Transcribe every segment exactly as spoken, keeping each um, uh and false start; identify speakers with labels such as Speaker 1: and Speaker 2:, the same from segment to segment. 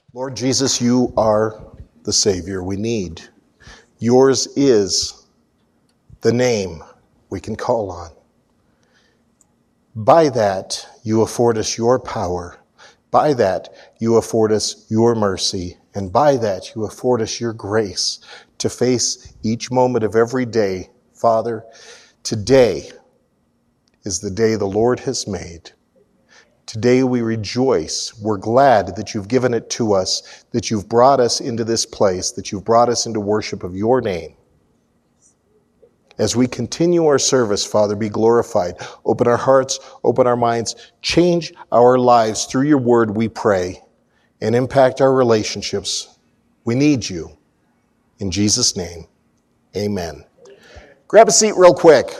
Speaker 1: Lord Jesus, you are the Savior we need. Yours is the name we can call on. By that, you afford us your power. By that, you afford us your mercy. And by that, you afford us your grace to face each moment of every day. Father, today is the day the Lord has made. Today we rejoice. We're glad that you've given it to us, that you've brought us into this place, that you've brought us into worship of your name. As we continue our service, Father, be glorified. Open our hearts, open our minds, change our lives through your word, we pray, and impact our relationships. We need you. In Jesus' name, amen. Grab a seat real quick.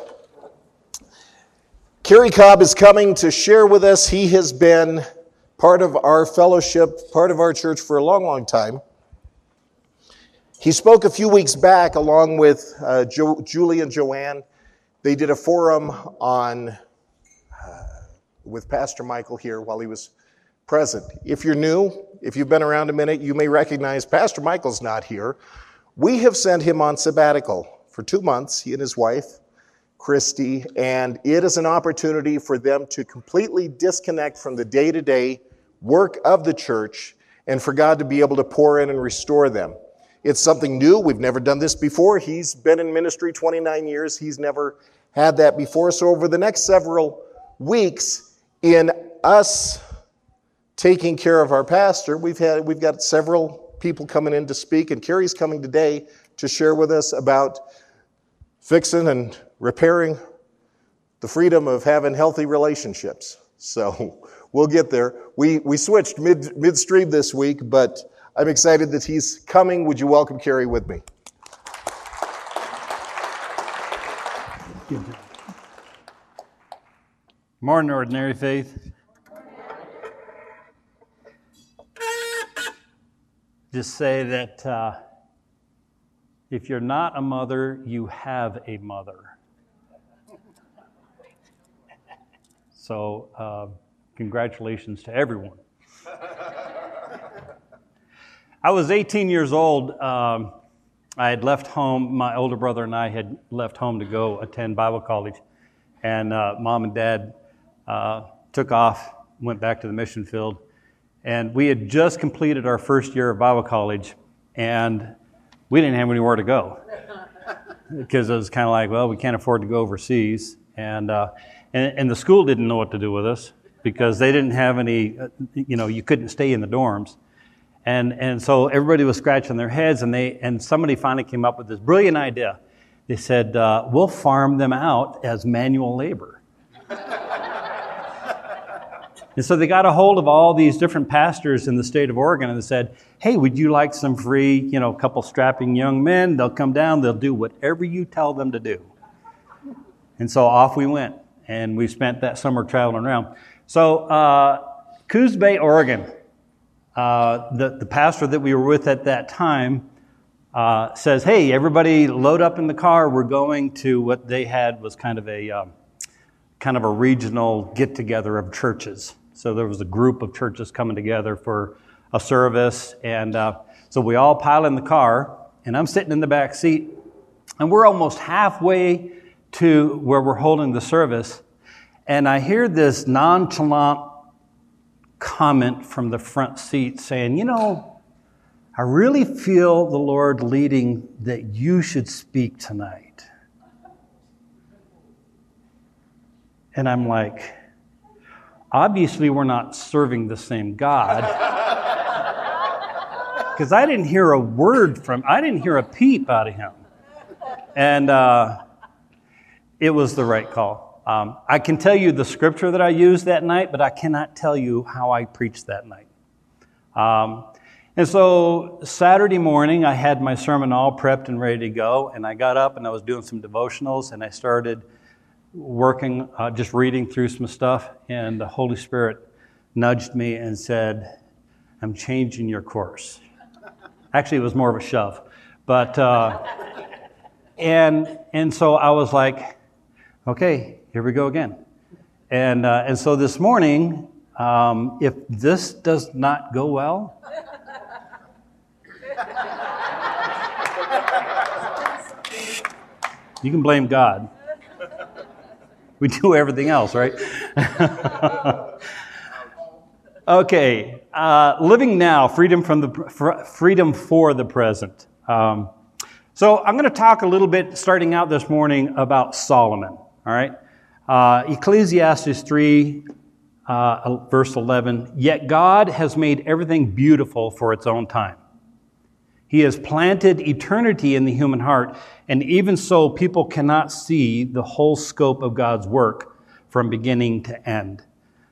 Speaker 1: Kerry Cobb is coming to share with us. He has been part of our fellowship, part of our church for a long, long time. He spoke a few weeks back along with uh, jo- Julie and Joanne. They did a forum on uh, with Pastor Michael here while he was present. If you're new, if you've been around a minute, you may recognize Pastor Michael's not here. We have sent him on sabbatical for two months, he and his wife, Christy, and it is an opportunity for them to completely disconnect from the day-to-day work of the church and for God to be able to pour in and restore them. It's something new. We've never done this before. He's been in ministry twenty-nine years. He's never had that before. So over the next several weeks, in us taking care of our pastor, we've had we've got several people coming in to speak, and Kerry's coming today to share with us about fixing and repairing the freedom of having healthy relationships. So we'll get there. We we switched mid midstream this week, but I'm excited that he's coming. Would you welcome Kerry with me?
Speaker 2: Morning, Ordinary Faith. Just say that uh, if you're not a mother, you have a mother. So, uh, congratulations to everyone. I was eighteen years old. Um, I had left home. My older brother and I had left home to go attend Bible college. And uh, Mom and Dad uh, took off, went back to the mission field. And we had just completed our first year of Bible college, and we didn't have anywhere to go. Because it was kind of like, well, we can't afford to go overseas. And, uh, and and the school didn't know what to do with us because they didn't have any, uh, you know, you couldn't stay in the dorms. And and so everybody was scratching their heads, and they and somebody finally came up with this brilliant idea. They said, uh, we'll farm them out as manual labor. And so they got a hold of all these different pastors in the state of Oregon, and they said, hey, would you like some free, you know, couple strapping young men? They'll come down, they'll do whatever you tell them to do. And so off we went, and we spent that summer traveling around. So uh, Coos Bay, Oregon. Uh, the, the pastor that we were with at that time uh, says, hey, everybody load up in the car. We're going to what they had was kind of a um, kind of a regional get-together of churches. So there was a group of churches coming together for a service. And uh, so we all pile in the car, and I'm sitting in the back seat, and we're almost halfway to where we're holding the service. And I hear this nonchalant comment from the front seat saying, you know, I really feel the Lord leading that you should speak tonight. And I'm like, obviously we're not serving the same God. Because I didn't hear a word from, I didn't hear a peep out of him. And uh, it was the right call. Um, I can tell you the scripture that I used that night, but I cannot tell you how I preached that night. Um, and so Saturday morning, I had my sermon all prepped and ready to go, and I got up and I was doing some devotionals, and I started working, uh, just reading through some stuff, and the Holy Spirit nudged me and said, I'm changing your course. Actually, it was more of a shove. But, uh, and and so I was like, okay, here we go again. And uh, and so this morning, um, if this does not go well, You can blame God. We do everything else, right? Okay, uh, living now, freedom from the fr- freedom for the present. Um, so I'm going to talk a little bit, starting out this morning, about Solomon. All right, uh, Ecclesiastes three, uh, verse eleven. Yet God has made everything beautiful for its own time. He has planted eternity in the human heart, and even so, people cannot see the whole scope of God's work from beginning to end.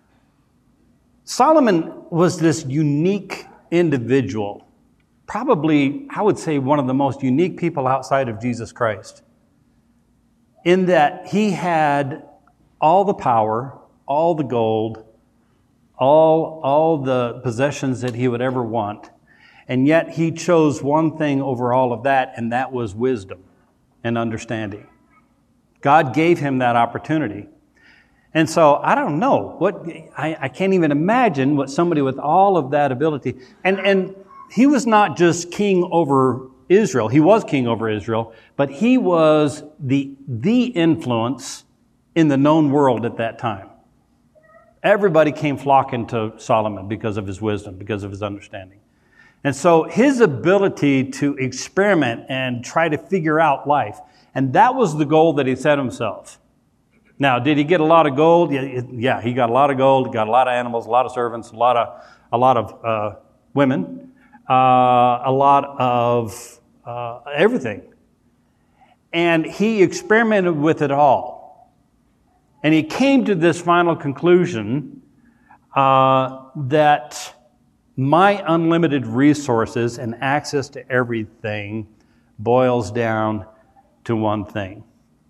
Speaker 2: Solomon was this unique individual, probably, I would say, one of the most unique people outside of Jesus Christ, in that he had all the power, all the gold, all, all the possessions that he would ever want, and yet he chose one thing over all of that, and that was wisdom and understanding. God gave him that opportunity. And so I don't know what I, I can't even imagine what somebody with all of that ability, and and he was not just king over Israel. He was king over Israel, but he was the the influence in the known world at that time. Everybody came flocking to Solomon because of his wisdom, because of his understanding. And so his ability to experiment and try to figure out life, and that was the goal that he set himself. Now, did he get a lot of gold? Yeah, he got a lot of gold. He got a lot of animals, a lot of servants, a lot of a lot of uh, women, uh, a lot of uh, everything. And he experimented with it all. And he came to this final conclusion uh, that my unlimited resources and access to everything boils down to one thing.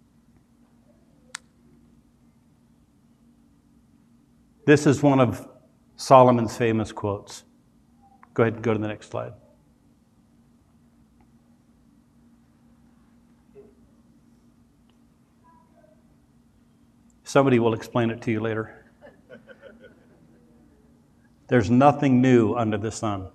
Speaker 2: This is one of Solomon's famous quotes. Go ahead and go to the next slide. Somebody will explain it to you later. There's nothing new under the sun.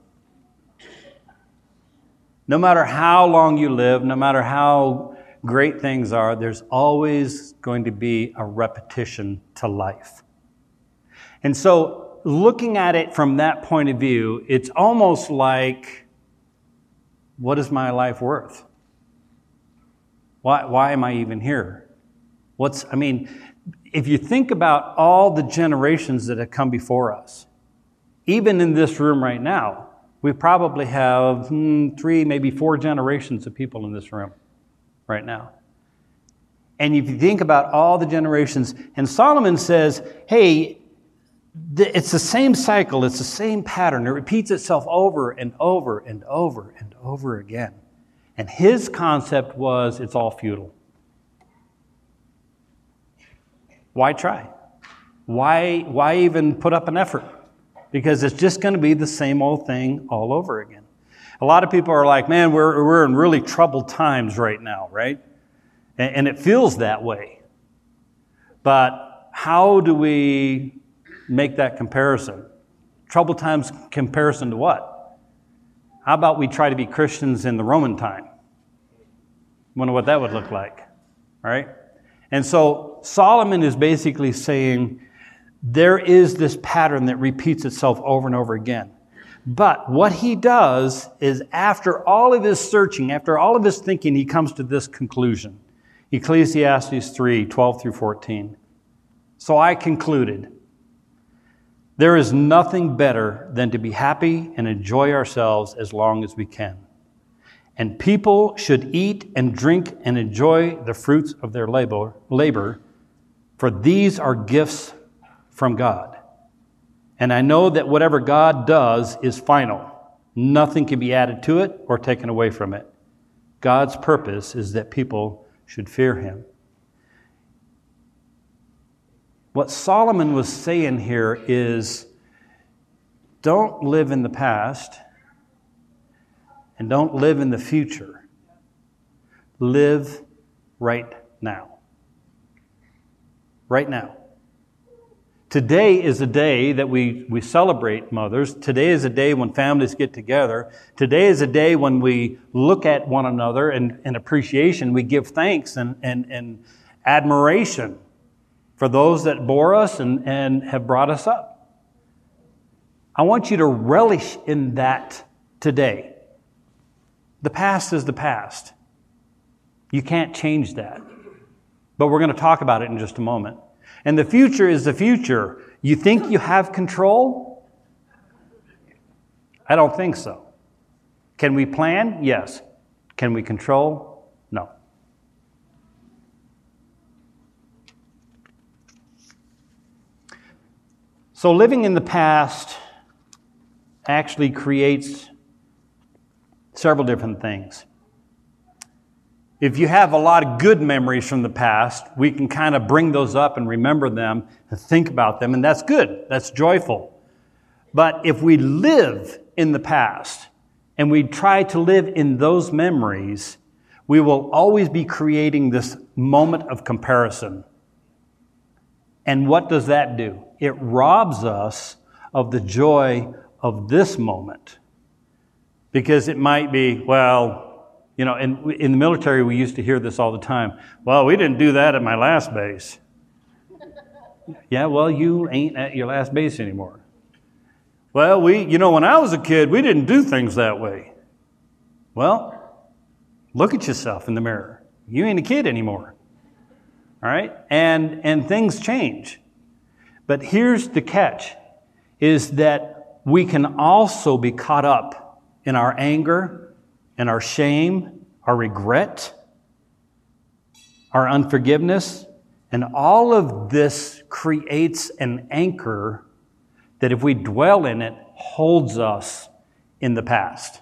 Speaker 2: No matter how long you live, no matter how great things are, there's always going to be a repetition to life. And so, looking at it from that point of view, it's almost like, what is my life worth? Why, why am I even here? What's, I mean, if you think about all the generations that have come before us, even in this room right now, we probably have hmm, three, maybe four generations of people in this room right now. And if you think about all the generations, and Solomon says, hey, it's the same cycle, it's the same pattern. It repeats itself over and over and over and over again. And his concept was, it's all futile. Why try? Why, why even put up an effort? Because it's just going to be the same old thing all over again. A lot of people are like, man, we're, we're in really troubled times right now, right? And, and it feels that way. But how do we make that comparison? Troubled times comparison to what? How about we try to be Christians in the Roman time? Wonder what that would look like, right? And so Solomon is basically saying there is this pattern that repeats itself over and over again. But what he does is, after all of his searching, after all of his thinking, he comes to this conclusion. Ecclesiastes three, twelve through fourteen. So I concluded, there is nothing better than to be happy and enjoy ourselves as long as we can. And people should eat and drink and enjoy the fruits of their labor, labor, for these are gifts from God. And I know that whatever God does is final. Nothing can be added to it or taken away from it. God's purpose is that people should fear him. What Solomon was saying here is, don't live in the past and don't live in the future. Live right now. Right now. Today is a day that we, we celebrate mothers. Today is a day when families get together. Today is a day when we look at one another and, and appreciation. We give thanks and, and, and admiration for those that bore us and, and have brought us up. I want you to relish in that today. The past is the past. You can't change that. But we're going to talk about it in just a moment. And the future is the future. You think you have control? I don't think so. Can we plan? Yes. Can we control? No. So living in the past actually creates several different things. If you have a lot of good memories from the past, we can kind of bring those up and remember them and think about them, and that's good. That's joyful. But if we live in the past and we try to live in those memories, we will always be creating this moment of comparison. And what does that do? It robs us of the joy of this moment. Because it might be, well, you know, in, in the military, we used to hear this all the time. Well, we didn't do that at my last base. Yeah, well, you ain't at your last base anymore. Well, we, you know, when I was a kid, we didn't do things that way. Well, look at yourself in the mirror. You ain't a kid anymore. All right? And, and things change. But here's the catch, is that we can also be caught up in our anger, and our shame, our regret, our unforgiveness, and all of this creates an anchor that if we dwell in it, holds us in the past.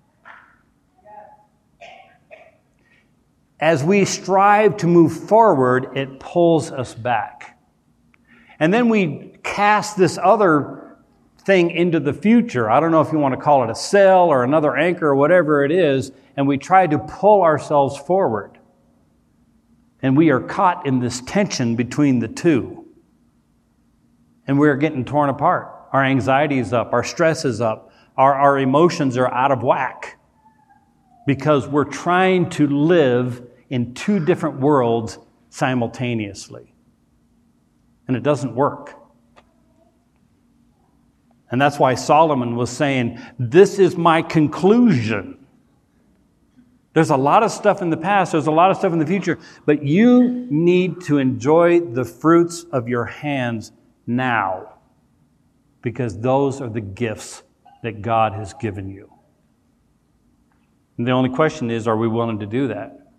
Speaker 2: As we strive to move forward, it pulls us back. And then we cast this other thing into the future. I don't know if you want to call it a sail or another anchor or whatever it is, and we try to pull ourselves forward. And we are caught in this tension between the two. And we're getting torn apart. Our anxiety is up, our stress is up, our, our emotions are out of whack. Because we're trying to live in two different worlds simultaneously. And it doesn't work. And that's why Solomon was saying, this is my conclusion. There's a lot of stuff in the past, there's a lot of stuff in the future, but you need to enjoy the fruits of your hands now, because those are the gifts that God has given you. And the only question is, are we willing to do that?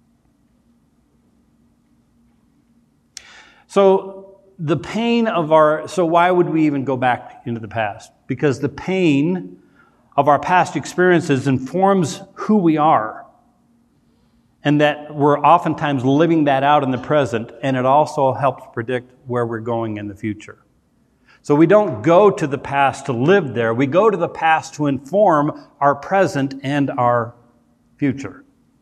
Speaker 2: So, the pain of our, so why would we even go back into the past? Because the pain of our past experiences informs who we are. And that we're oftentimes living that out in the present, and it also helps predict where we're going in the future. So we don't go to the past to live there. We go to the past to inform our present and our future.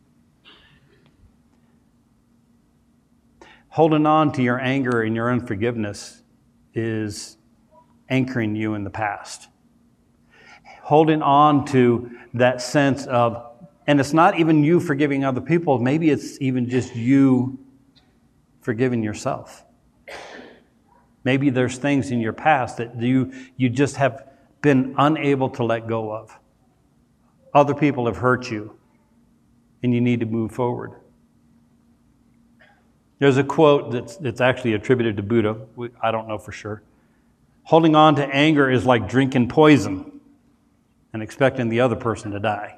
Speaker 2: Holding on to your anger and your unforgiveness is anchoring you in the past. Holding on to that sense of, and it's not even you forgiving other people, maybe it's even just you forgiving yourself. Maybe there's things in your past that you, you just have been unable to let go of. Other people have hurt you, and you need to move forward. There's a quote that's, that's actually attributed to Buddha. We, I don't know for sure. Holding on to anger is like drinking poison and expecting the other person to die.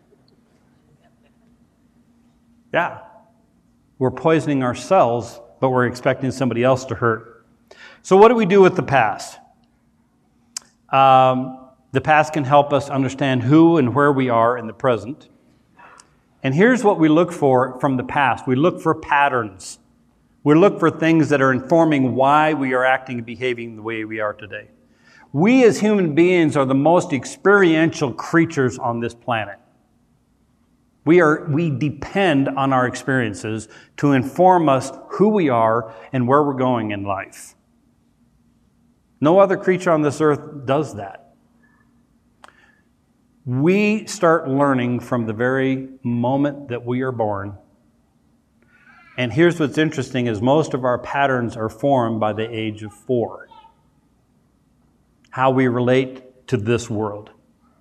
Speaker 2: Yeah. We're poisoning ourselves, but we're expecting somebody else to hurt. So what do we do with the past? Um, the past can help us understand who and where we are in the present. And here's what we look for from the past. We look for patterns. We look for things that are informing why we are acting and behaving the way we are today. We as human beings are the most experiential creatures on this planet. We are, we depend on our experiences to inform us who we are and where we're going in life. No other creature on this earth does that. We start learning from the very moment that we are born. And here's what's interesting is most of our patterns are formed by the age of four. How we relate to this world.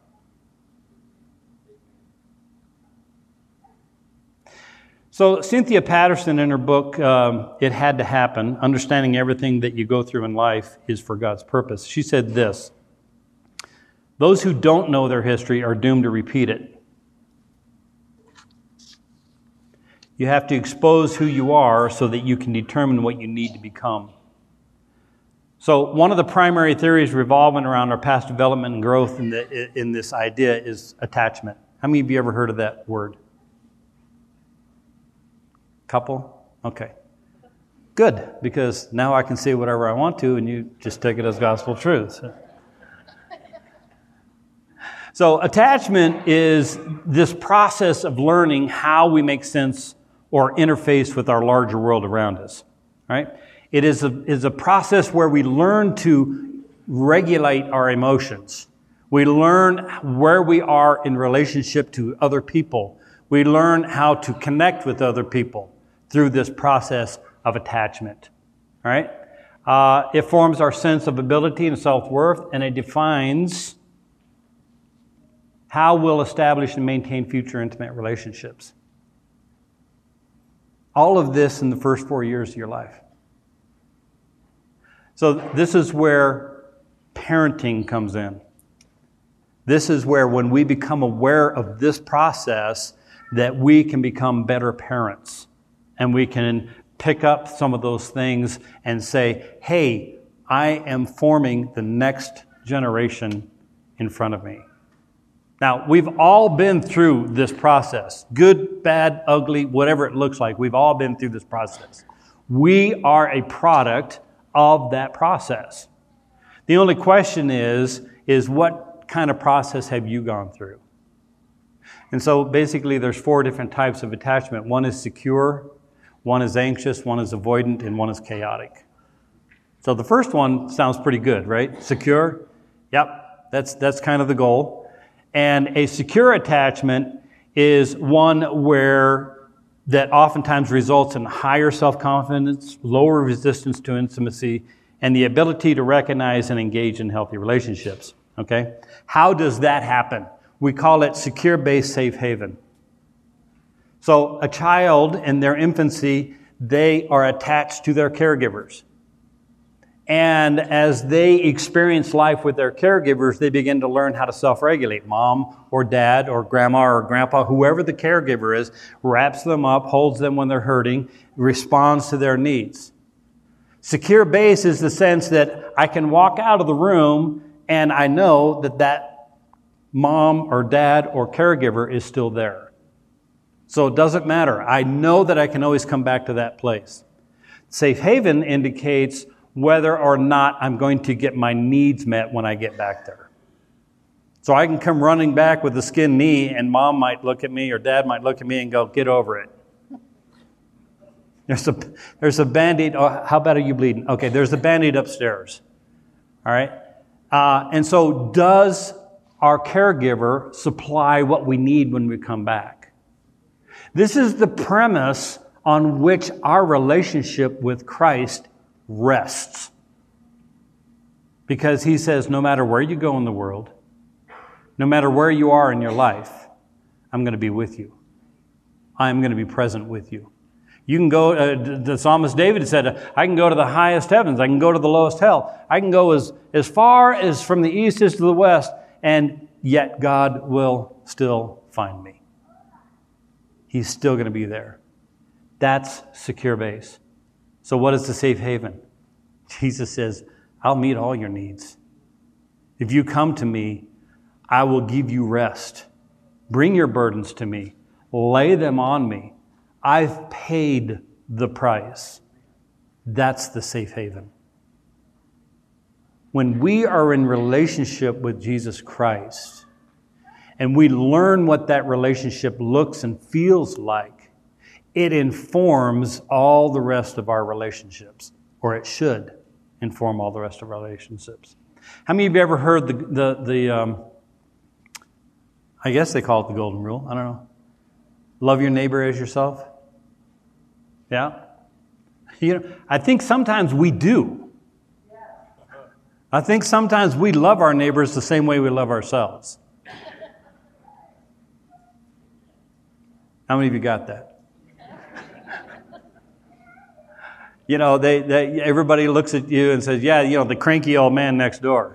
Speaker 2: So Cynthia Patterson, in her book, um, It Had to Happen, Understanding Everything That You Go Through in Life is for God's Purpose. She said this, those who don't know their history are doomed to repeat it. You have to expose who you are so that you can determine what you need to become. So one of the primary theories revolving around our past development and growth in, the, in this idea is attachment. How many of you ever heard of that word? Couple? Okay. Good, because now I can say whatever I want to and you just take it as gospel truth. So attachment is this process of learning how we make sense or interface with our larger world around us. Right? It is a, is a process where we learn to regulate our emotions. We learn where we are in relationship to other people. We learn how to connect with other people through this process of attachment. All right? Uh, it forms our sense of ability and self-worth, and it defines how we'll establish and maintain future intimate relationships. All of this in the first four years of your life. So this is where parenting comes in. This is where when we become aware of this process, that we can become better parents. And we can pick up some of those things and say, hey, I am forming the next generation in front of me. Now, we've all been through this process. Good, bad, ugly, whatever it looks like. We've all been through this process. We are a product of that process. The only question is, is what kind of process have you gone through? And so basically there's four different types of attachment. One is secure, one is anxious, one is avoidant, and one is chaotic. So the first one sounds pretty good, right? Secure, yep, that's, that's kind of the goal. And a secure attachment is one where that oftentimes results in higher self-confidence, lower resistance to intimacy, and the ability to recognize and engage in healthy relationships. Okay? How does that happen? We call it secure base safe haven. So a child in their infancy, they are attached to their caregivers. And as they experience life with their caregivers, they begin to learn how to self-regulate. Mom or dad or grandma or grandpa, whoever the caregiver is, wraps them up, holds them when they're hurting, responds to their needs. Secure base is the sense that I can walk out of the room and I know that that mom or dad or caregiver is still there. So it doesn't matter. I know that I can always come back to that place. Safe haven indicates whether or not I'm going to get my needs met when I get back there. So I can come running back with a skinned knee and mom might look at me or dad might look at me and go, get over it. There's a, there's a Band-Aid. Oh, how bad are you bleeding? Okay, there's a Band-Aid upstairs. All right? Uh, and so does our caregiver supply what we need when we come back? This is the premise on which our relationship with Christ rests. Because he says, no matter where you go in the world, no matter where you are in your life, I'm going to be with you. I'm going to be present with you. You can go, uh, the psalmist David said, I can go to the highest heavens. I can go to the lowest hell. I can go as, as far as from the east as to the west, and yet God will still find me. He's still going to be there. That's secure base. So what is the safe haven? Jesus says, I'll meet all your needs. If you come to me, I will give you rest. Bring your burdens to me. Lay them on me. I've paid the price. That's the safe haven. When we are in relationship with Jesus Christ, and we learn what that relationship looks and feels like, it informs all the rest of our relationships, or it should. inform all the rest of our relationships. How many of you ever heard the, the, the um, I guess they call it the golden rule, I don't know. Love your neighbor as yourself? Yeah? You know, I think sometimes we do. I think sometimes we love our neighbors the same way we love ourselves. How many of you got that? You know, they, they everybody looks at you and says, yeah, you know, the cranky old man next door.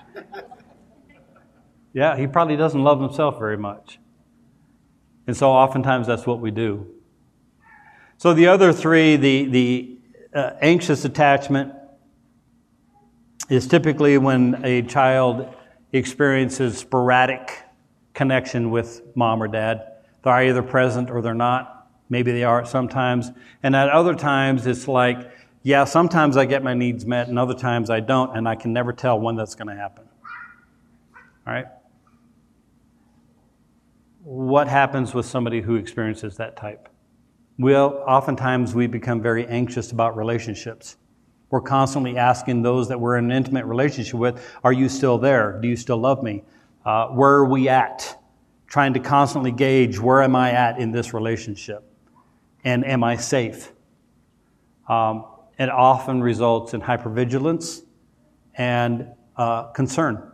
Speaker 2: Yeah, he probably doesn't love himself very much. And so oftentimes that's what we do. So the other three, the, the uh, anxious attachment is typically when a child experiences sporadic connection with mom or dad. They're either present or they're not. Maybe they are sometimes. And at other times, it's like, yeah, sometimes I get my needs met and other times I don't, and I can never tell when that's going to happen. All right? What happens with somebody who experiences that type? Well, oftentimes we become very anxious about relationships. We're constantly asking those that we're in an intimate relationship with, are you still there? Do you still love me? Uh, where are we at? Trying to constantly gauge, where am I at in this relationship? And am I safe? Um, it often results in hypervigilance and uh, concern.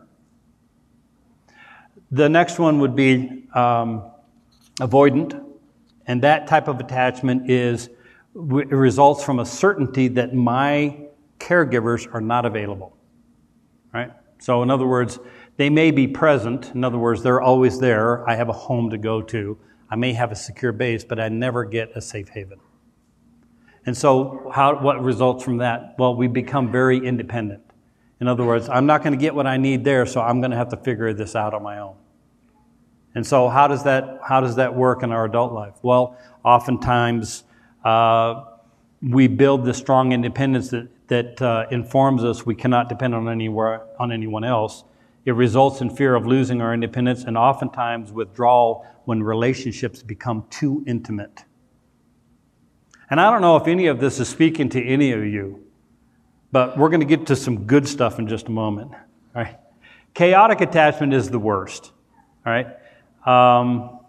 Speaker 2: The next one would be um, avoidant. And that type of attachment is, it results from a certainty that my caregivers are not available. Right? So in other words, they may be present. In other words, they're always there. I have a home to go to. I may have a secure base, but I never get a safe haven. And so how, what results from that? Well, we become very independent. In other words, I'm not going to get what I need there, so I'm going to have to figure this out on my own. And so how does that, how does that work in our adult life? Well, oftentimes uh, we build this strong independence that, that uh, informs us we cannot depend on anywhere, on anyone else. It results in fear of losing our independence and oftentimes withdrawal when relationships become too intimate. And I don't know if any of this is speaking to any of you, but we're going to get to some good stuff in just a moment. All right. Chaotic attachment is the worst. All right. Um,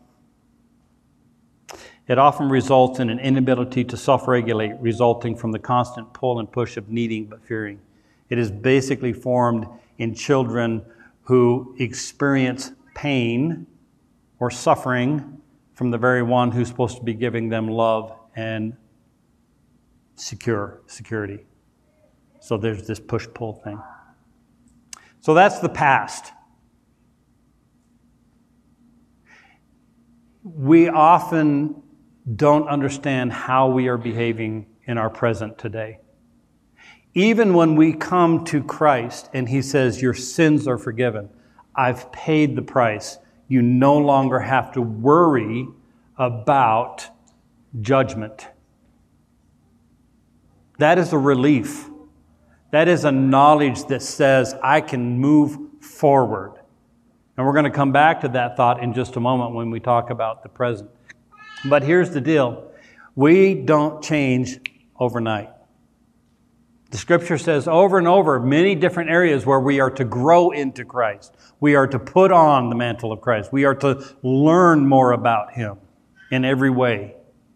Speaker 2: it often results in an inability to self-regulate, resulting from the constant pull and push of needing but fearing. It is basically formed in children who experience pain or suffering from the very one who's supposed to be giving them love and secure security. So there's this push-pull thing. So that's the past. We often don't understand how we are behaving in our present today. Even when we come to Christ and He says, your sins are forgiven, I've paid the price. You no longer have to worry about judgment. That is a relief. That is a knowledge that says I can move forward. And we're going to come back to that thought in just a moment when we talk about the present. But here's the deal. We don't change overnight. The Scripture says over and over, many different areas where we are to grow into Christ. We are to put on the mantle of Christ. We are to learn more about Him in every way.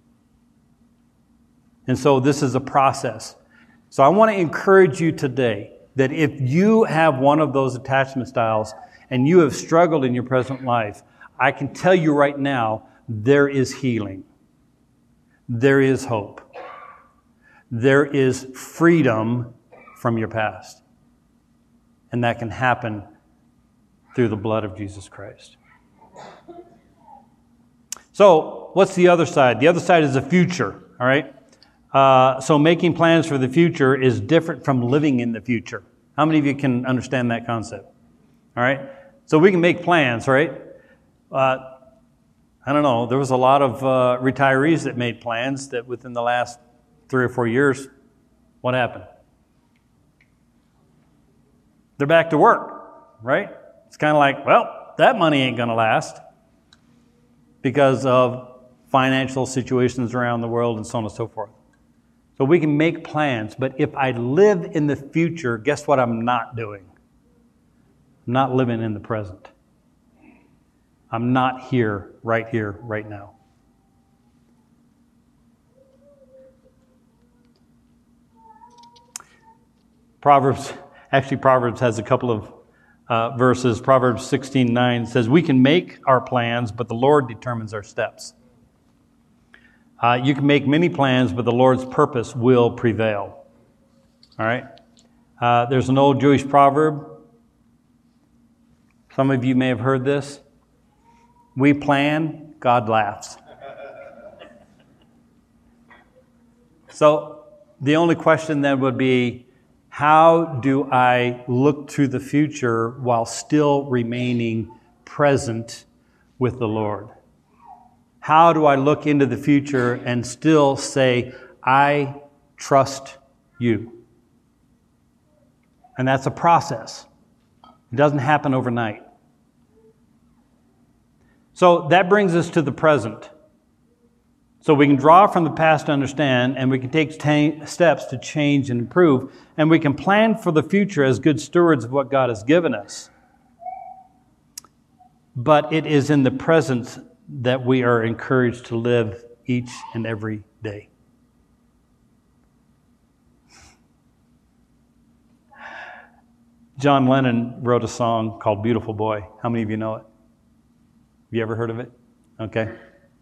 Speaker 2: And so this is a process. So I want to encourage you today that if you have one of those attachment styles and you have struggled in your present life, I can tell you right now, there is healing. There is hope. There is freedom from your past. And that can happen through the blood of Jesus Christ. So, what's the other side? The other side is the future, all right? Uh, so making plans for the future is different from living in the future. How many of you can understand that concept? All right? So we can make plans, right? Uh, I don't know. There was a lot of uh, retirees that made plans that within the last three or four years, what happened? They're back to work, right? It's kind of like, well, that money ain't going to last because of financial situations around the world and so on and so forth. So we can make plans, but if I live in the future, guess what I'm not doing? I'm not living in the present. I'm not here, right here, right now. Proverbs, actually Proverbs has a couple of uh, verses. Proverbs sixteen nine says, we can make our plans, but the Lord determines our steps. Uh, you can make many plans, but the Lord's purpose will prevail. All right? Uh, there's an old Jewish proverb. Some of you may have heard this. We plan, God laughs. So the only question then would be, how do I look to the future while still remaining present with the Lord? How do I look into the future and still say, I trust you? And that's a process. It doesn't happen overnight. So that brings us to the present. So we can draw from the past to understand, and we can take t- steps to change and improve, and we can plan for the future as good stewards of what God has given us. But it is in the present that we are encouraged to live each and every day. John Lennon wrote a song called Beautiful Boy. How many of you know it? Have you ever heard of it? Okay.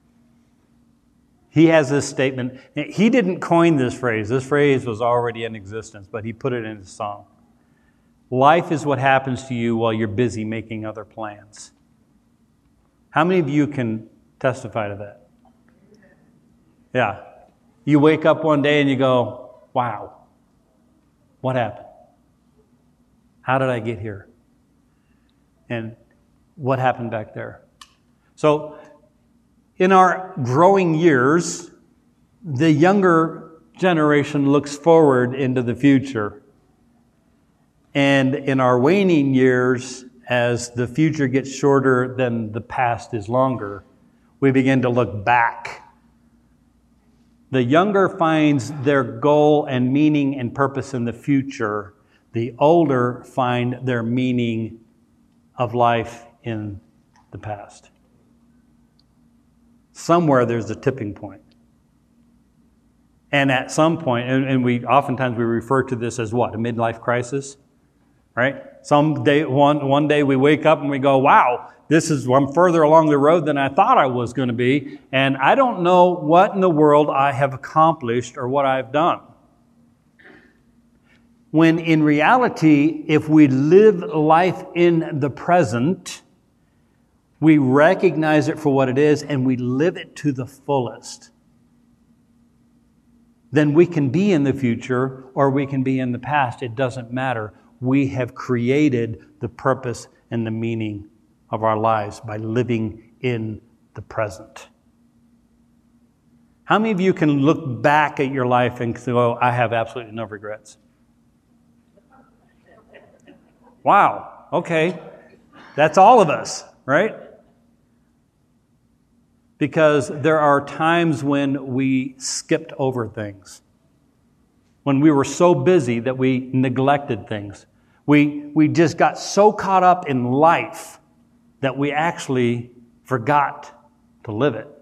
Speaker 2: He has this statement. He didn't coin this phrase. This phrase was already in existence, but he put it in his song. Life is what happens to you while you're busy making other plans. How many of you can testify to that? Yeah. You wake up one day and you go, wow, what happened? How did I get here? And what happened back there? So, in our growing years, the younger generation looks forward into the future. And in our waning years, as the future gets shorter than the past is longer, we begin to look back. The younger finds their goal and meaning and purpose in the future. The older find their meaning of life in the past. Somewhere there's a tipping point. And at some point, and, and we oftentimes we refer to this as what? A midlife crisis? Right? Some day, one, one day we wake up and we go, wow, this is, I'm further along the road than I thought I was going to be, and I don't know what in the world I have accomplished or what I've done. When in reality, if we live life in the present, we recognize it for what it is and we live it to the fullest, then we can be in the future or we can be in the past. It doesn't matter. We have created the purpose and the meaning of our lives by living in the present. How many of you can look back at your life and say, oh, I have absolutely no regrets? Wow, okay. That's all of us, right? Because there are times when we skipped over things. When we were so busy that we neglected things. We, we just got so caught up in life that we actually forgot to live it.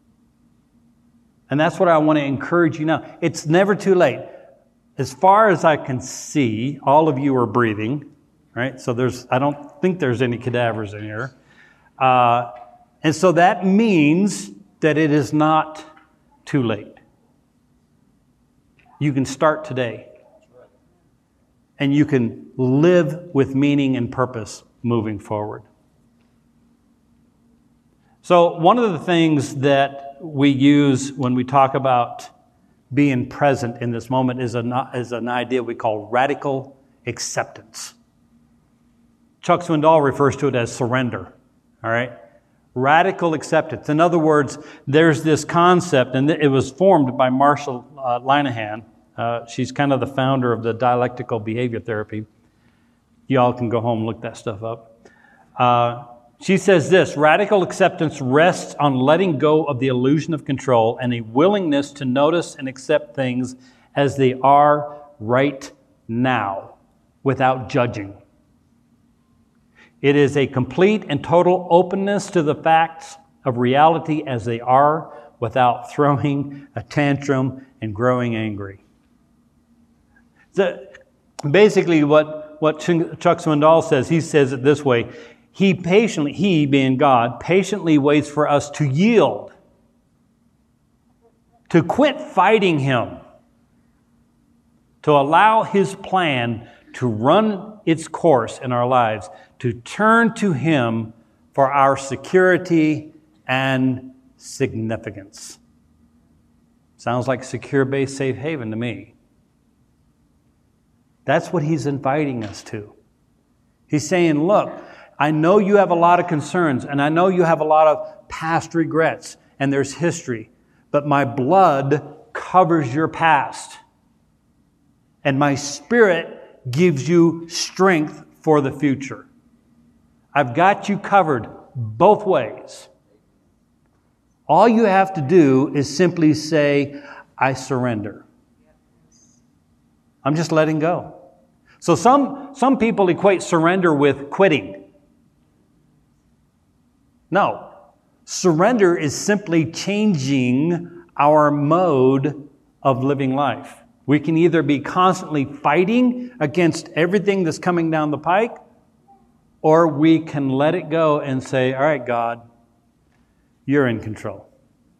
Speaker 2: And that's what I want to encourage you now. It's never too late. As far as I can see, all of you are breathing, right? So there's, I don't think there's any cadavers in here. Uh, and so that means that it is not too late. You can start today. And you can live with meaning and purpose moving forward. So one of the things that we use when we talk about being present in this moment is, a, is an idea we call radical acceptance. Chuck Swindoll refers to it as surrender. All right? Radical acceptance. In other words, there's this concept, and it was formed by Marshall uh, Linehan. Uh, she's kind of the founder of the dialectical behavior therapy. Y'all can go home and look that stuff up. Uh, she says this: radical acceptance rests on letting go of the illusion of control and a willingness to notice and accept things as they are right now, without judging. It is a complete and total openness to the facts of reality as they are, without throwing a tantrum and growing angry. The, basically, what, what Chuck Swindoll says, he says it this way: He patiently, he being God, patiently waits for us to yield, to quit fighting Him, to allow His plan to run its course in our lives, to turn to Him for our security and significance. Sounds like secure base, safe haven to me. That's what He's inviting us to. He's saying, look, I know you have a lot of concerns, and I know you have a lot of past regrets, and there's history, but my blood covers your past, and my Spirit gives you strength for the future. I've got you covered both ways. All you have to do is simply say, I surrender. I'm just letting go. So some, some people equate surrender with quitting. No. Surrender is simply changing our mode of living life. We can either be constantly fighting against everything that's coming down the pike, or we can let it go and say, all right, God, you're in control.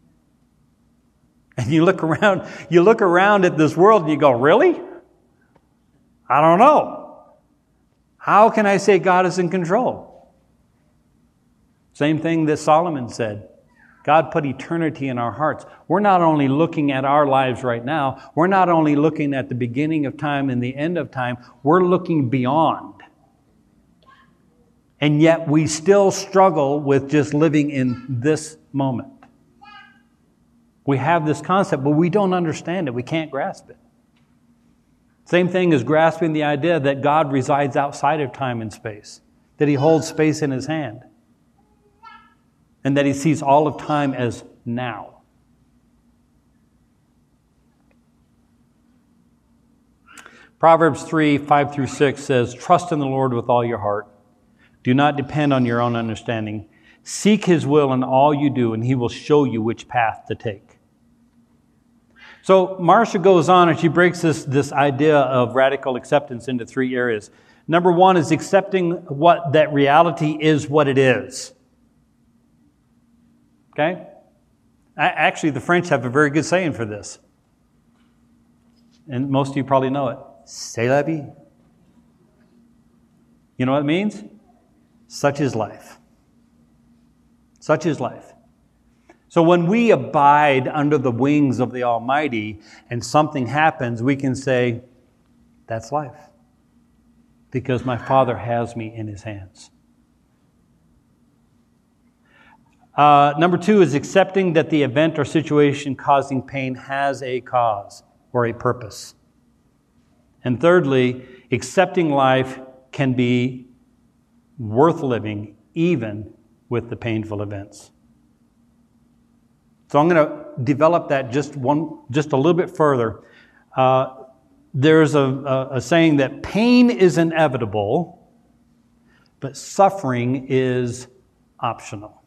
Speaker 2: And you look around, you look around at this world and you go, really? I don't know. How can I say God is in control? Same thing that Solomon said. God put eternity in our hearts. We're not only looking at our lives right now, we're not only looking at the beginning of time and the end of time, we're looking beyond. And yet we still struggle with just living in this moment. We have this concept, but we don't understand it. We can't grasp it. Same thing as grasping the idea that God resides outside of time and space, that He holds space in His hand, and that He sees all of time as now. Proverbs three, five through six says, trust in the Lord with all your heart. Do not depend on your own understanding. Seek His will in all you do, and He will show you which path to take. So Marcia goes on and she breaks this, this idea of radical acceptance into three areas. Number one is accepting what that reality is what it is. Okay? Actually, the French have a very good saying for this. And most of you probably know it. C'est la vie. You know what it means? Such is life. Such is life. So when we abide under the wings of the Almighty and something happens, we can say, that's life. Because my Father has me in His hands. Uh, number two is accepting that the event or situation causing pain has a cause or a purpose. And thirdly, accepting life can be worth living even with the painful events. So I'm going to develop that just one, just a little bit further. Uh, there's a, a, a saying that pain is inevitable, but suffering is optional.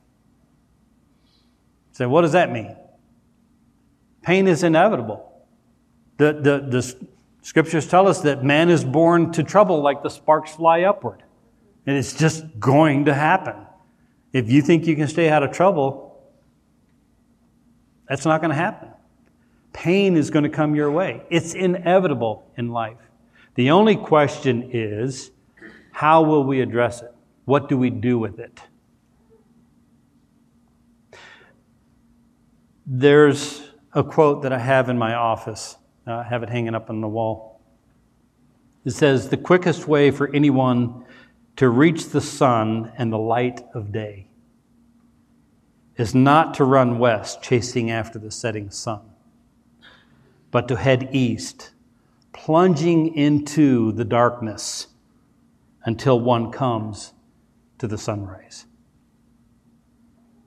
Speaker 2: So what does that mean? Pain is inevitable. The, the, the scriptures tell us that man is born to trouble like the sparks fly upward. And it's just going to happen. If you think you can stay out of trouble, that's not going to happen. Pain is going to come your way. It's inevitable in life. The only question is, how will we address it? What do we do with it? There's a quote that I have in my office. Uh, I have it hanging up on the wall. It says, the quickest way for anyone to reach the sun and the light of day is not to run west chasing after the setting sun, but to head east, plunging into the darkness until one comes to the sunrise.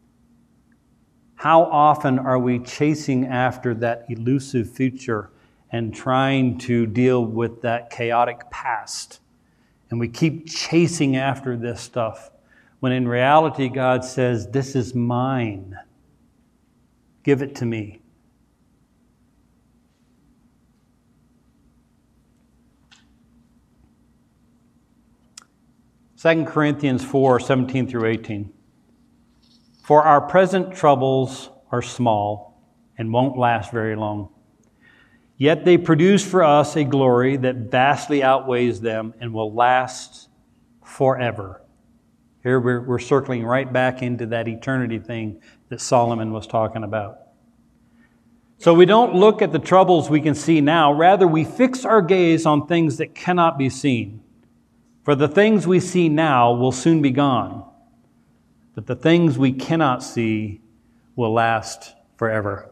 Speaker 2: How often are we chasing after that elusive future and trying to deal with that chaotic past. And we keep chasing after this stuff, when in reality God says, this is mine. Give it to me. Second Corinthians four, seventeen through eighteen. For our present troubles are small and won't last very long. Yet they produce for us a glory that vastly outweighs them and will last forever. Here we're, we're circling right back into that eternity thing that Solomon was talking about. So we don't look at the troubles we can see now. Rather, we fix our gaze on things that cannot be seen. For the things we see now will soon be gone, but the things we cannot see will last forever.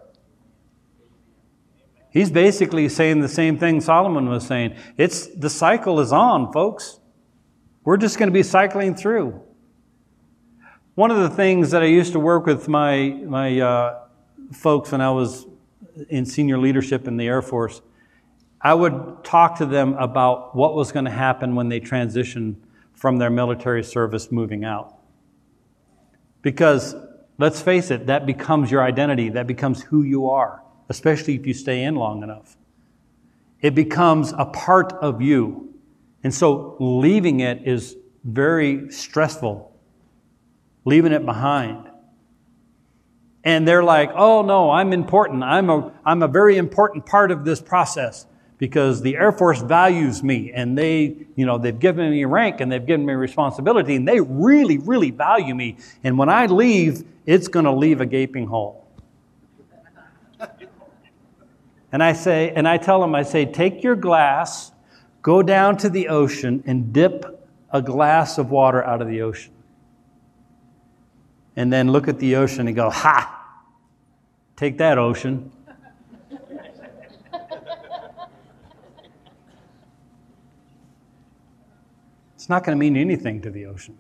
Speaker 2: He's basically saying the same thing Solomon was saying. It's the cycle is on, folks. We're just going to be cycling through. One of the things that I used to work with my my uh, folks when I was in senior leadership in the Air Force, I would talk to them about what was going to happen when they transitioned from their military service moving out. Because, let's face it, that becomes your identity. That becomes who you are, especially if you stay in long enough. It becomes a part of you. And so leaving it is very stressful, leaving it behind. And they're like, oh no, I'm important. I'm a, I'm a very important part of this process because the Air Force values me and they, you know, they've given me rank and they've given me responsibility and they really, really value me. And when I leave, it's going to leave a gaping hole. And I say, and I tell them, I say, take your glass, go down to the ocean and dip a glass of water out of the ocean. And then look at the ocean and go, ha! Take that, ocean. It's not going to mean anything to the ocean.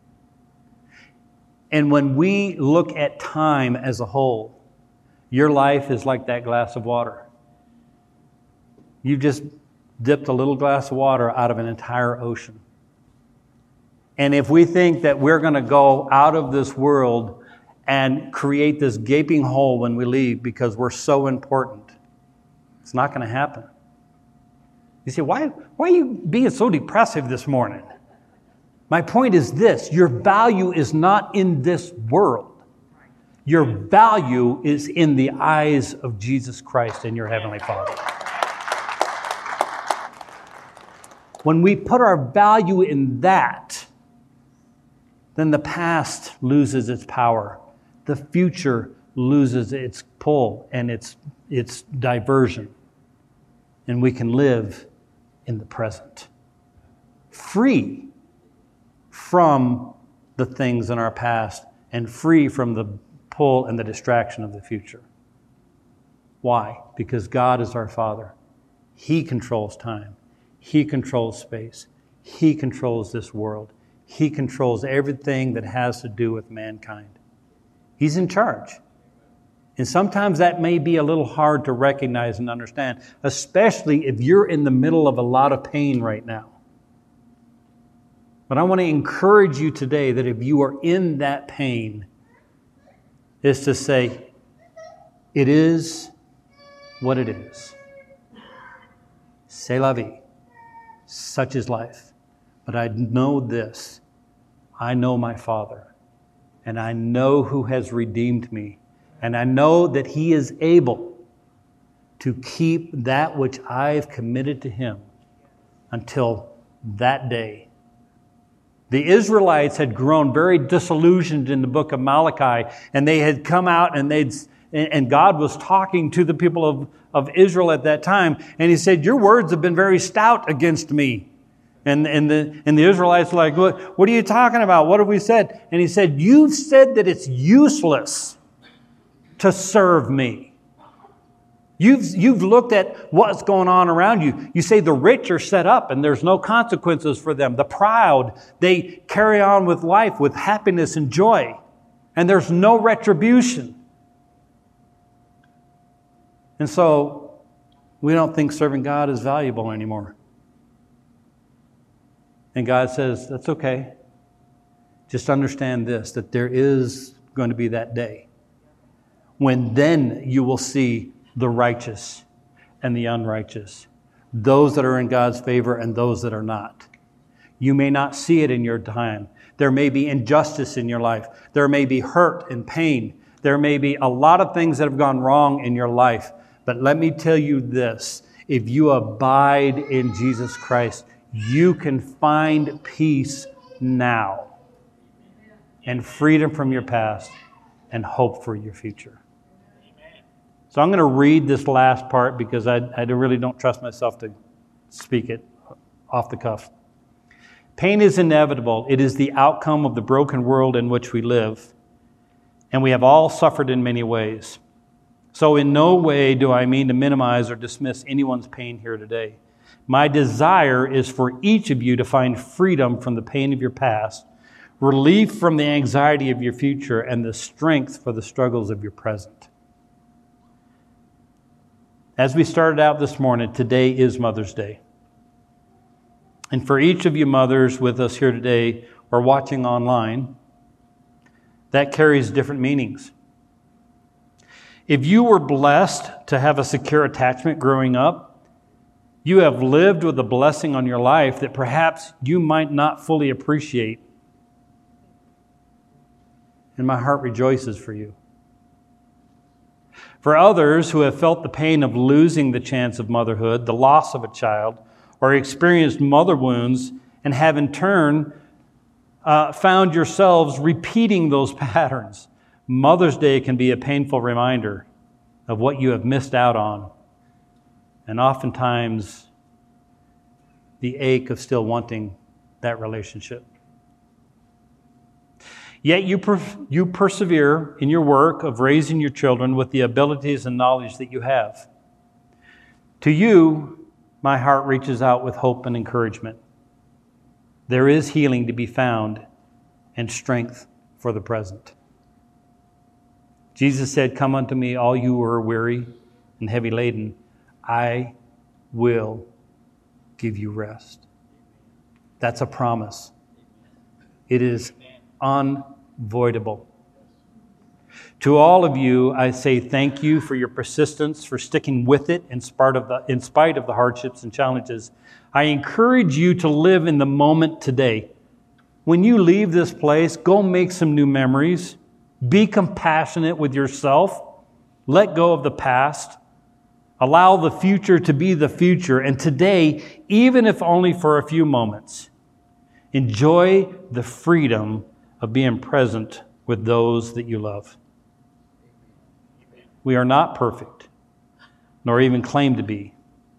Speaker 2: And when we look at time as a whole, your life is like that glass of water. You just dipped a little glass of water out of an entire ocean. And if we think that we're going to go out of this world and create this gaping hole when we leave because we're so important, it's not going to happen. You say, why, why are you being so depressive this morning? My point is this: your value is not in this world. Your value is in the eyes of Jesus Christ and your Heavenly Father. When we put our value in that, then the past loses its power. The future loses its pull and its, its diversion. And we can live in the present, free from the things in our past and free from the pull and the distraction of the future. Why? Because God is our Father. He controls time. He controls space. He controls this world. He controls everything that has to do with mankind. He's in charge. And sometimes that may be a little hard to recognize and understand, especially if you're in the middle of a lot of pain right now. But I want to encourage you today that if you are in that pain, is to say, it is what it is. C'est la vie. Such is life. But I know this. I know my Father. And I know who has redeemed me. And I know that He is able to keep that which I've committed to Him until that day. The Israelites had grown very disillusioned in the book of Malachi, and they had come out and they'd and God was talking to the people of, of Israel at that time, and He said, your words have been very stout against me. And, and, the, and the Israelites were like, what, what are you talking about? What have we said? And He said, you've said that it's useless to serve me. You've, you've looked at what's going on around you. You say the rich are set up and there's no consequences for them. The proud, they carry on with life with happiness and joy. And there's no retribution. And so We don't think serving God is valuable anymore. And God says, that's okay. Just understand this, that there is going to be that day when then you will see the righteous and the unrighteous, those that are in God's favor and those that are not. You may not see it in your time. There may be injustice in your life. There may be hurt and pain. There may be a lot of things that have gone wrong in your life. But let me tell you this, if you abide in Jesus Christ, you can find peace now and freedom from your past and hope for your future. So I'm going to read this last part because I, I really don't trust myself to speak it off the cuff. Pain is inevitable. It is the outcome of the broken world in which we live, and we have all suffered in many ways. So in no way do I mean to minimize or dismiss anyone's pain here today. My desire is for each of you to find freedom from the pain of your past, relief from the anxiety of your future, and the strength for the struggles of your present. As we started out this morning, today is Mother's Day. And for each of you mothers with us here today or watching online, that carries different meanings. If you were blessed to have a secure attachment growing up, you have lived with a blessing on your life that perhaps you might not fully appreciate. And my heart rejoices for you. For others who have felt the pain of losing the chance of motherhood, the loss of a child, or experienced mother wounds, and have in turn uh, found yourselves repeating those patterns, Mother's Day can be a painful reminder of what you have missed out on, and oftentimes the ache of still wanting that relationship. Yet you per- you persevere in your work of raising your children with the abilities and knowledge that you have. To you, my heart reaches out with hope and encouragement. There is healing to be found and strength for the present. Jesus said, "Come unto me, all you who are weary and heavy laden. I will give you rest." That's a promise. It is unvoidable. To all of you, I say thank you for your persistence, for sticking with it in spite of the, in spite of the hardships and challenges. I encourage you to live in the moment today. When you leave this place, go make some new memories. Be compassionate with yourself. Let go of the past. Allow the future to be the future. And today, even if only for a few moments, enjoy the freedom of being present with those that you love. We are not perfect, nor even claim to be.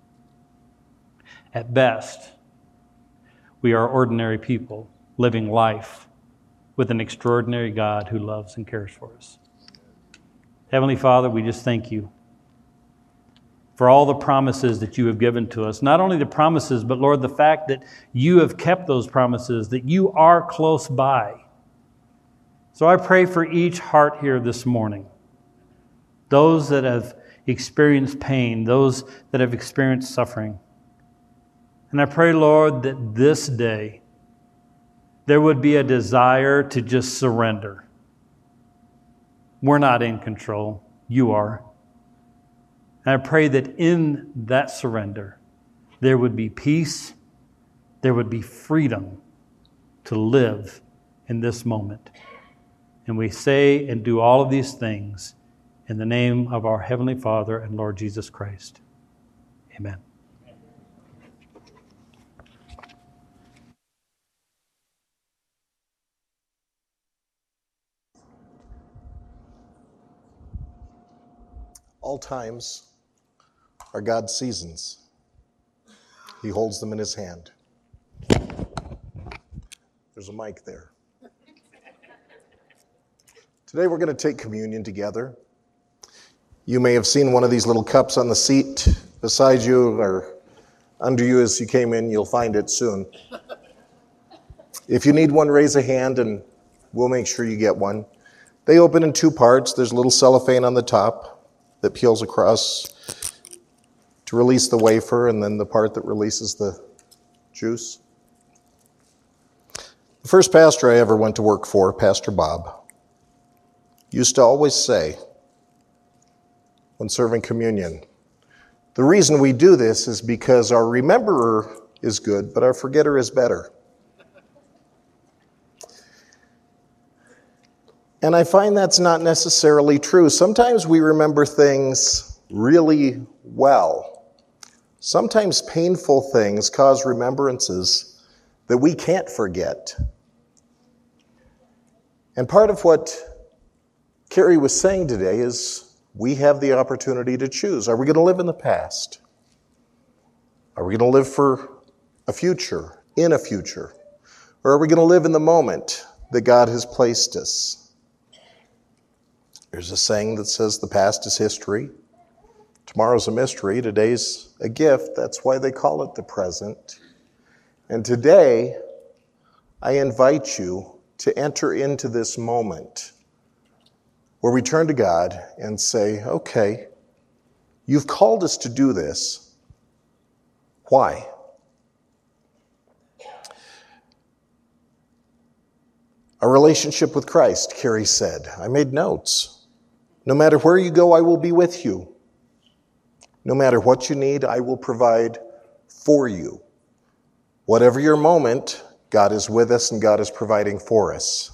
Speaker 2: At best, we are ordinary people living life with an extraordinary God who loves and cares for us. Heavenly Father, we just thank you for all the promises that you have given to us. Not only the promises, but Lord, the fact that you have kept those promises, that you are close by. So I pray for each heart here this morning, those that have experienced pain, those that have experienced suffering. And I pray, Lord, that this day there would be a desire to just surrender. We're not in control. You are. And I pray that in that surrender, there would be peace, there would be freedom to live in this moment. And we say and do all of these things in the name of our Heavenly Father and Lord Jesus Christ. Amen.
Speaker 1: All times are God's seasons. He holds them in his hand. There's a mic there. Today we're going to take communion together. You may have seen one of these little cups on the seat beside you or under you as you came in. You'll find it soon. If you need one, raise a hand and we'll make sure you get one. They open in two parts. There's a little cellophane on the top that peels across to release the wafer and then the part that releases the juice. The first pastor I ever went to work for, Pastor Bob, used to always say when serving communion, the reason we do this is because our rememberer is good, but our forgetter is better. And I find that's not necessarily true. Sometimes we remember things really well. Sometimes painful things cause remembrances that we can't forget. And part of what Carrie was saying today is we have the opportunity to choose. Are we going to live in the past? Are we going to live for a future, in a future? Or are we going to live in the moment that God has placed us? There's a saying that says the past is history. Tomorrow's a mystery. Today's a gift. That's why they call it the present. And today, I invite you to enter into this moment where we turn to God and say, okay, you've called us to do this. Why? A relationship with Christ, Carrie said. I made notes. No matter where you go, I will be with you. No matter what you need, I will provide for you. Whatever your moment, God is with us and God is providing for us.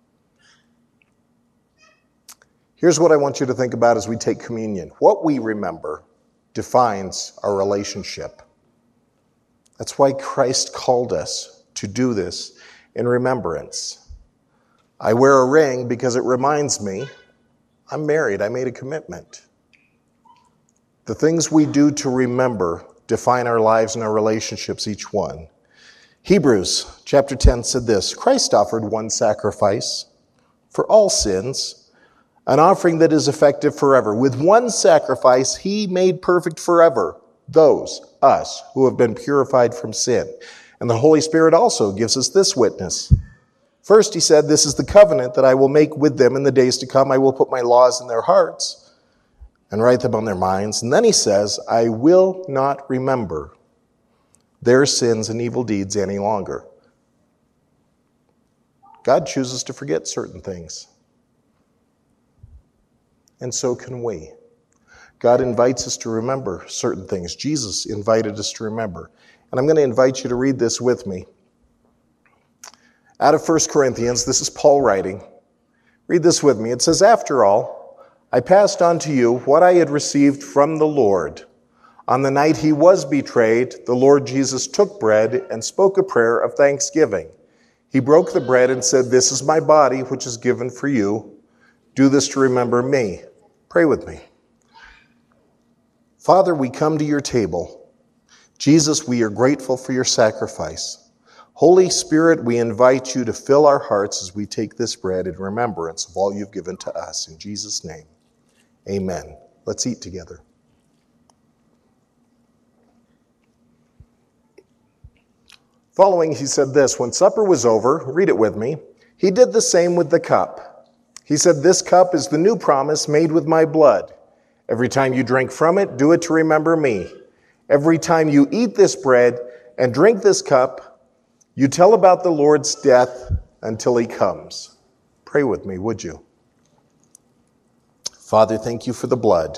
Speaker 1: Here's what I want you to think about as we take communion. What we remember defines our relationship. That's why Christ called us to do this in remembrance. I wear a ring because it reminds me I'm married. I made a commitment. The things we do to remember define our lives and our relationships, each one. Hebrews chapter ten said this, Christ offered one sacrifice for all sins, an offering that is effective forever. With one sacrifice, he made perfect forever those, us, who have been purified from sin. And the Holy Spirit also gives us this witness. First, he said, this is the covenant that I will make with them in the days to come. I will put my laws in their hearts and write them on their minds. And then he says, I will not remember their sins and evil deeds any longer. God chooses to forget certain things. And so can we. God invites us to remember certain things. Jesus invited us to remember. And I'm going to invite you to read this with me. Out of First Corinthians, this is Paul writing. Read this with me. It says, after all, I passed on to you what I had received from the Lord. On the night he was betrayed, the Lord Jesus took bread and spoke a prayer of thanksgiving. He broke the bread and said, this is my body, which is given for you. Do this to remember me. Pray with me. Father, we come to your table. Jesus, we are grateful for your sacrifice. Holy Spirit, we invite you to fill our hearts as we take this bread in remembrance of all you've given to us. In Jesus' name, amen. Let's eat together. Following, he said this, when supper was over, read it with me, he did the same with the cup. He said, this cup is the new promise made with my blood. Every time you drink from it, do it to remember me. Every time you eat this bread and drink this cup, you tell about the Lord's death until he comes. Pray with me, would you? Father, thank you for the blood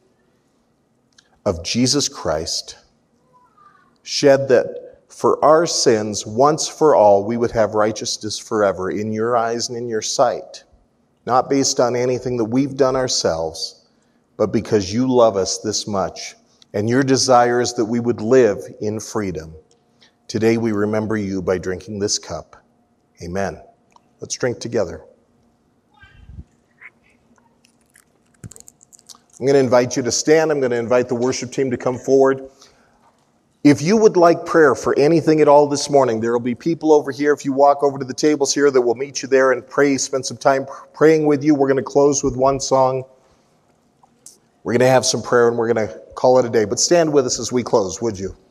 Speaker 1: of Jesus Christ, shed that for our sins, once for all, we would have righteousness forever in your eyes and in your sight, not based on anything that we've done ourselves, but because you love us this much, and your desire is that we would live in freedom. Today we remember you by drinking this cup. Amen. Let's drink together. I'm going to invite you to stand. I'm going to invite the worship team to come forward. If you would like prayer for anything at all this morning, there will be people over here. If you walk over to the tables here, that will meet you there and pray, spend some time praying with you. We're going to close with one song. We're going to have some prayer and we're going to call it a day. But stand with us as we close, would you?